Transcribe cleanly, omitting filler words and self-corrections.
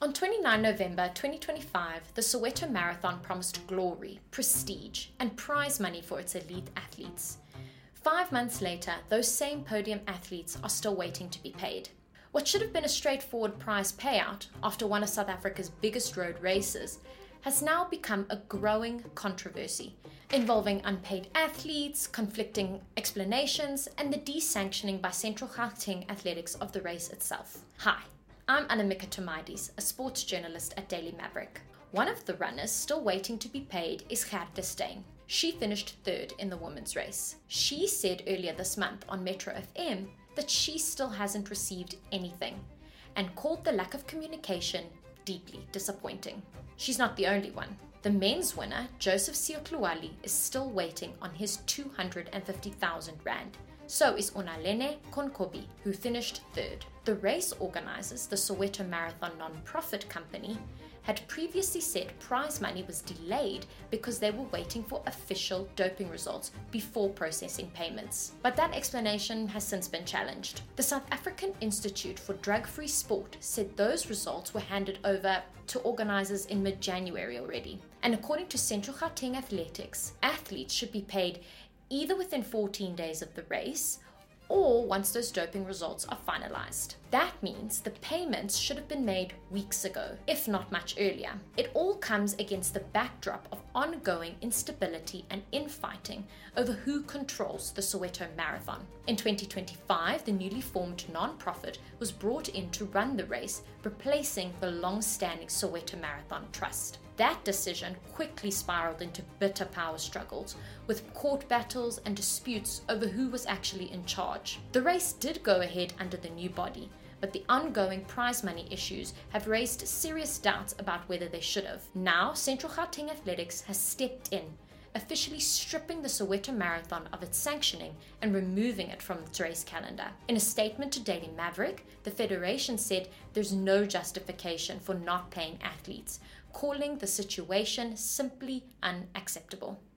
On 29 November 2025, the Soweto Marathon promised glory, prestige, and prize money for its elite athletes. 5 months later, those same podium athletes are still waiting to be paid. What should have been a straightforward prize payout after one of South Africa's biggest road races has now become a growing controversy, involving unpaid athletes, conflicting explanations, and the desanctioning by Central Gauteng Athletics of the race itself. Hi, I'm Anamika Tomaides, a sports journalist at Daily Maverick. One of the runners still waiting to be paid is Gert de Steen. She finished third in the women's race. She said earlier this month on Metro FM that she still hasn't received anything and called the lack of communication deeply disappointing. She's not the only one. The men's winner, Joseph Siotluali, is still waiting on his 250,000 rand. So is Onalene Konkobi, who finished third. The race organizers, the Soweto Marathon non-profit company, had previously said prize money was delayed because they were waiting for official doping results before processing payments. But that explanation has since been challenged. The South African Institute for Drug-Free Sport said those results were handed over to organizers in mid-January already. And according to Central Gauteng Athletics, athletes should be paid either within 14 days of the race or once those doping results are finalized. That means the payments should have been made weeks ago, if not much earlier. It all comes against the backdrop of ongoing instability and infighting over who controls the Soweto Marathon. In 2025, the newly formed non-profit was brought in to run the race, replacing the long-standing Soweto Marathon Trust. That decision quickly spiraled into bitter power struggles, with court battles and disputes over who was actually in charge. The race did go ahead under the new body, but the ongoing prize money issues have raised serious doubts about whether they should have. Now, Central Gauteng Athletics has stepped in, officially stripping the Soweto Marathon of its sanctioning and removing it from its race calendar. In a statement to Daily Maverick, the federation said there's no justification for not paying athletes, calling the situation simply unacceptable.